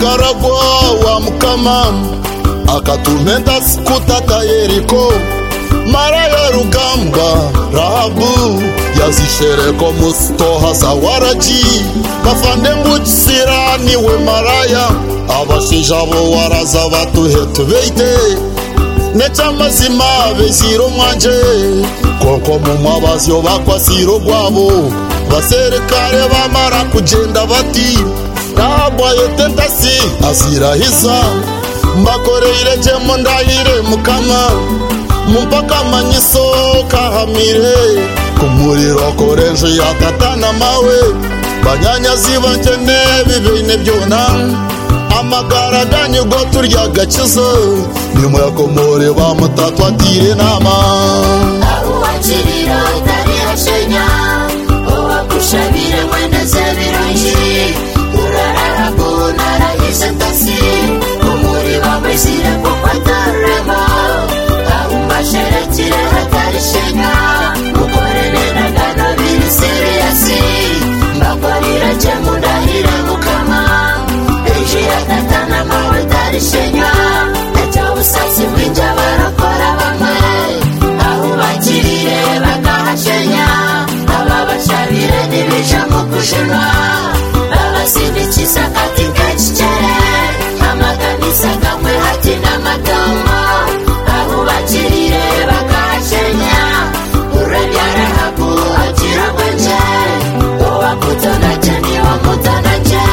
magaragwa wa mukama akatumenda sikutata Yeriko mara ya rugamba Rahabu yazishereko mustoha za waraji bafande ngukisira niwe maraya abashijabo waraza batuhetu beite necha mazima beziro mwanje koko mu mabazyo bakwasiro gwabo baserekare bamara kugenda bati Rahabu ayetentasi asirahisa mbakoreire jemo ndahire mukama mumpaka manyiso kahamire kumuriro korenje yatatana mawe banyanyazi banjene bibine byona amagara ganyu go turya gakizo nimwe komore bamutatwa tire nama aho wakirira utari hashenya owakushabire mwene zebironji urarahabu narahise tasi umuri bamwizire kupatarema Sherekire hatarishenya mukorere nagano biri seriyasi mbakorire jemu ndahire mukama eji yatatana mawe tarishenya ejo busasi bwinja barakora bamwe aho bakirire bakahashenya ababashabire nibija mukushinwa babasindikisa kati kacicere amaganisa gamwe hati n'amagambo bakirire bakashenya urabya Rahabu agira mwenje uwakutana jeni wakutana je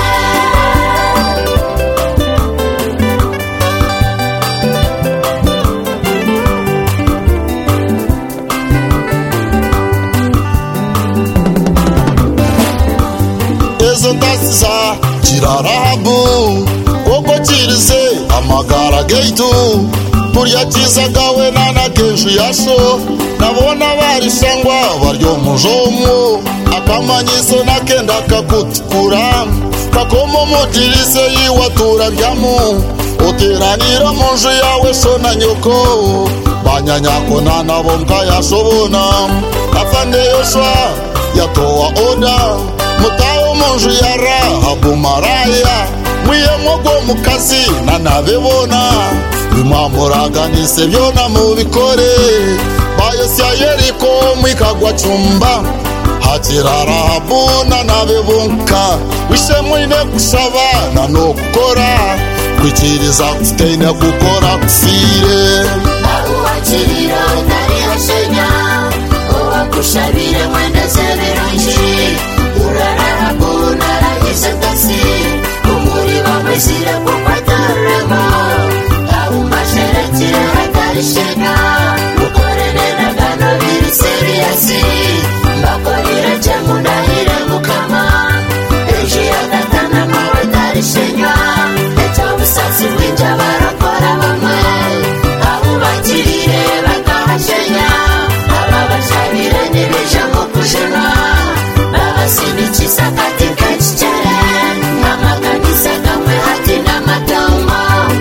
ezo ndasiza kira Rahabu koko kirize amagara geitu Purya kiza gawe nana kenshi yasho nabona barishangwa baryo mujomo akamanyiso nakenda kakutukura kakomo mutirize yiwatura byamu uteranira munju yawe so na nyoko banyanyako nana bomka yashobona afande Yoshua yatowa oda mutawo munju ya Rahabu maraya mwiye mwogo mukazi nanabibona bimwamuraganise byona mubikore bayosya Yeriko mwikagwa chumba hatira Rahabu nanabibunka wishe mwine kushabana no gukora kwikiriza kufiteine gukora kusire aho wakirira utari hashenya owakushabire mwene zebironji urarahabu narahise tasi umuri bamwizire kupatarema Sherekire hatarishenya mukorere nagano biri seriyasi mbakorire jemu ndahire mukama ejo yatatana mawe tarishenya ejo busasi bwinja barakora bamwe aho bakirire bakahashenya ababashabire nibija mukushinwa babasindikisa kati kacicere amaganisa gamwe hati n'amagambo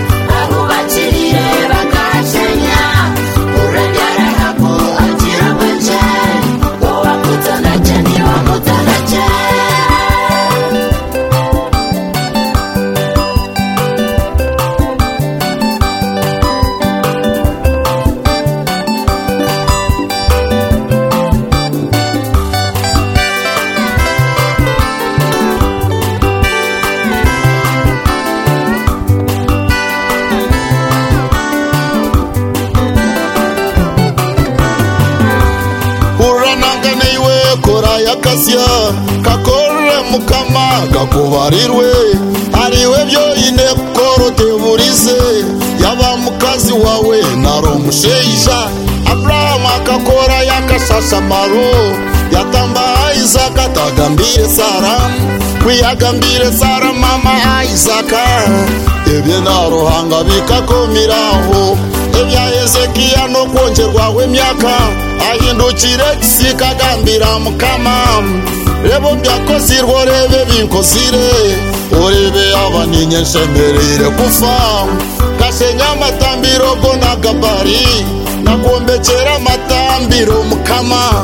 yakasya kakore mukama gakubarirwe ariwe byoyine korote burize yaba mukazi wawe naro musheija Abraham akakora yakashasha maro yatamba Isaka atagambire Sara kwiyagambire Sara mama Isaka ebye naruhanga bikakomiraho ebya Hezekiya no kongerwaho emyaka ahindukire kisikagambira mukama rebo byakozirwo rebe binkozire urebe abaninye nshemerere kufa gashenya amatambiro go nagabari nakombekera amatambiro mukama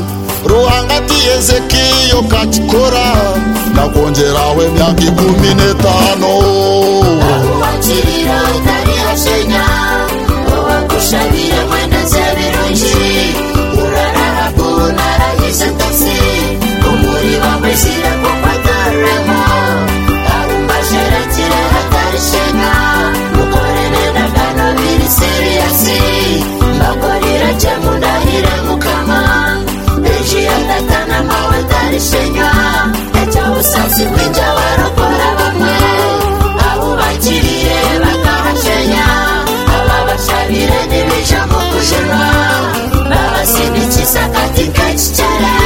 ruhanga ati Ezekiyo kakikora nakongeraho imyaka 15 wakirira utari hashenya wakushabire mweneze birungi urarahabu naragize tasi umuri wamwesire kukwataremo arumbasherekire hatari shenya mukorere na gano biri seriyasi mbakorire chemundahire mukama eji yatatana mawe tari shenya echa usasi winja warokora bamwe abubakiriye bakahashenya ababashabire n'ibija mu kujenwa babasindikisa katika kicere